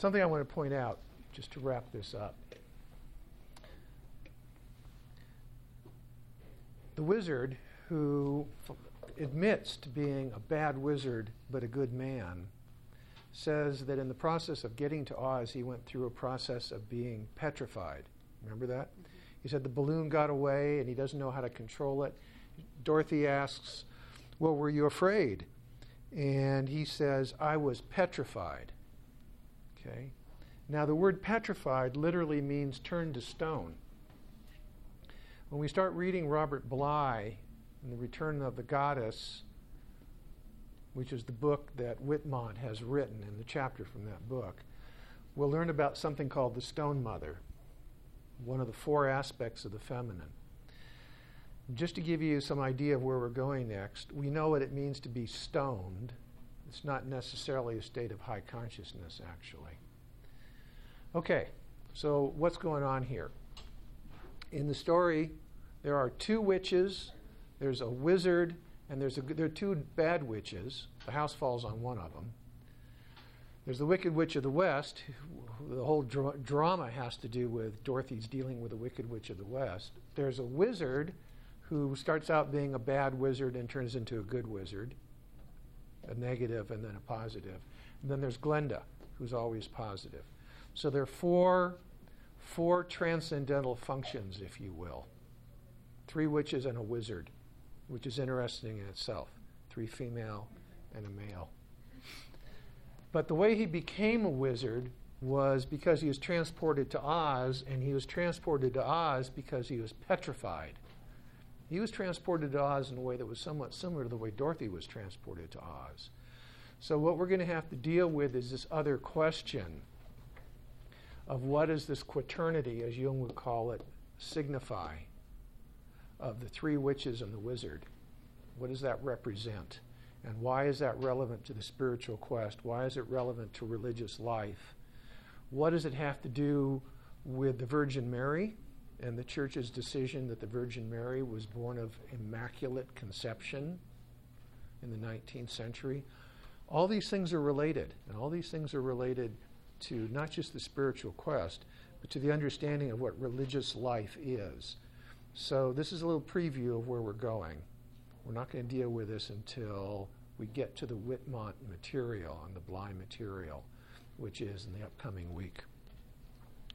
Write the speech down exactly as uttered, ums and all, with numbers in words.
something I want to point out, just to wrap this up. The wizard who f- admits to being a bad wizard but a good man says that in the process of getting to Oz, he went through a process of being petrified. Remember that? Mm-hmm. He said the balloon got away and he doesn't know how to control it. Dorothy asks, well, were you afraid? And he says, I was petrified. Okay. Now, the word petrified literally means turned to stone. When we start reading Robert Bly in The Return of the Goddess, which is the book that Whitmont has written in the chapter from that book, we'll learn about something called the Stone Mother, one of the four aspects of the feminine. Just to give you some idea of where we're going next, we know what it means to be stoned. It's not necessarily a state of high consciousness, actually. Okay, so what's going on here? In the story, there are two witches, there's a wizard, and there's a, there are two bad witches. The house falls on one of them. There's the Wicked Witch of the West. The whole dra- drama has to do with Dorothy's dealing with the Wicked Witch of the West. There's a wizard who starts out being a bad wizard and turns into a good wizard, a negative and then a positive. And then there's Glenda, who's always positive. So there are four, four transcendental functions, if you will. Three witches and a wizard, which is interesting in itself. Three female and a male. But the way he became a wizard was because he was transported to Oz, and he was transported to Oz because he was petrified. He was transported to Oz in a way that was somewhat similar to the way Dorothy was transported to Oz. So what we're going to have to deal with is this other question of what does this quaternity, as Jung would call it, signify, of the three witches and the wizard. What does that represent? And why is that relevant to the spiritual quest? Why is it relevant to religious life? What does it have to do with the Virgin Mary and the Church's decision that the Virgin Mary was born of immaculate conception in the nineteenth century? All these things are related, and all these things are related to not just the spiritual quest, but to the understanding of what religious life is. So this is a little preview of where we're going. We're not going to deal with this until we get to the Whitmont material and the Bly material, which is in the upcoming week.